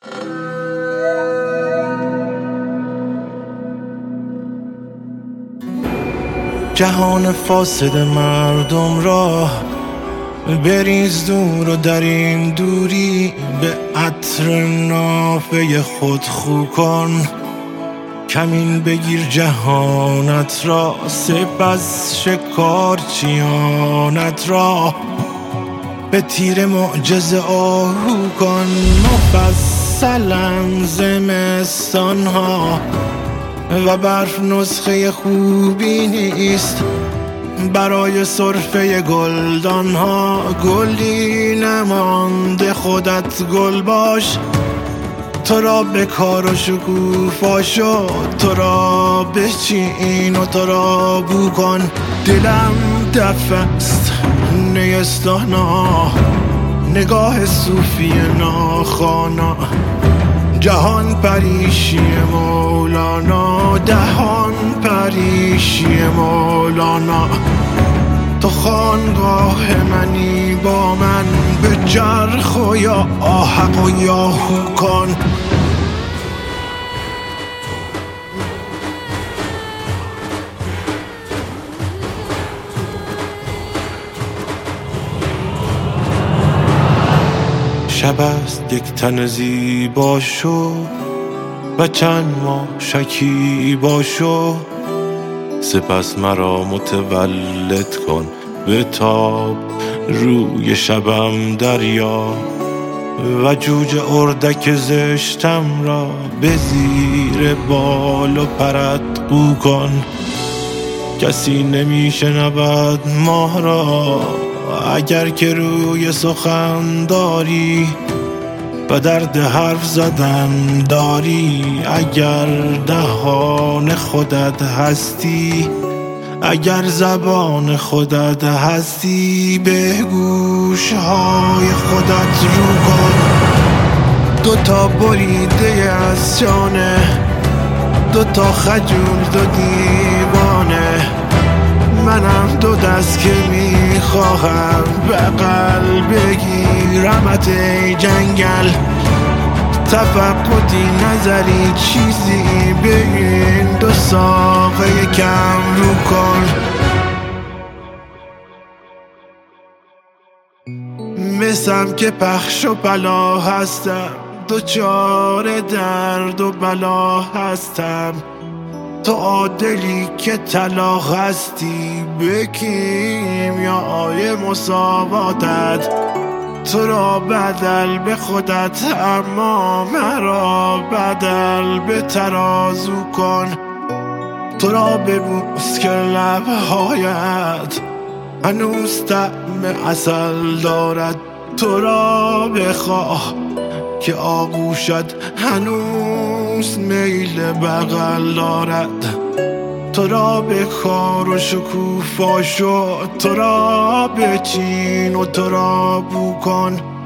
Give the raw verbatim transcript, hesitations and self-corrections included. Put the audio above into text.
جهان فاسد مردم را بریز دور و در این دوری به عطر نافه خود خو کن. کمین بگیر جهانت را، سپس شکارچیانت را به تیر معجزه آهو کن. مفصلا زمستان ها و برف نسخه خوبی نیست برای سرفه گلدان ها. گلی نمانده خودت گل باش، تو را به کار و شکوفا شد، تو را بچین و تو را بو کن. دلم دفع است نیستانا، نگاه صوفی ناخوانا، جهان پریشی مولانا، دهان پریشی مولانا. تو خانگاه منی با من، به جرخ و یا آحق و یا هو کن. شب است یک تن زیبا شو و چند ماه شکیبا شو، سپس مرا متولد کن به تاب روی شبم دریا و جوجه اردک زشتم را به زیر بال و پرت قو کن. کسی نمی شنود ماه را اگر که روی سخن داری و درد حرف زدن داری. اگر دهان خودت هستی، اگر زبان خودت هستی، به گوشهای خودت رو کن. دوتا بریده از شانه، دوتا خجول دو دیوانه، منم دو دست که میخواهم بغل بگیرمت ای جنگل. تفقدی نظری چیزی به این دو ساقه کم رو کن. مثم که پخش و پلا هستم، دوچار درد و بلا هستم. تو عادلی که طلا هستی، به کیمیای مساواتت. تو را بدل به خودت، اما مرا بدل به ترازو کن. تو را ببوس که لبهایت هنوز طعم عسل دارد. تو را بخواه که آغوشت هنوز میل بغل دارد. تو را به کار و شکوفا شد، تو را بچین و تو را بو کن.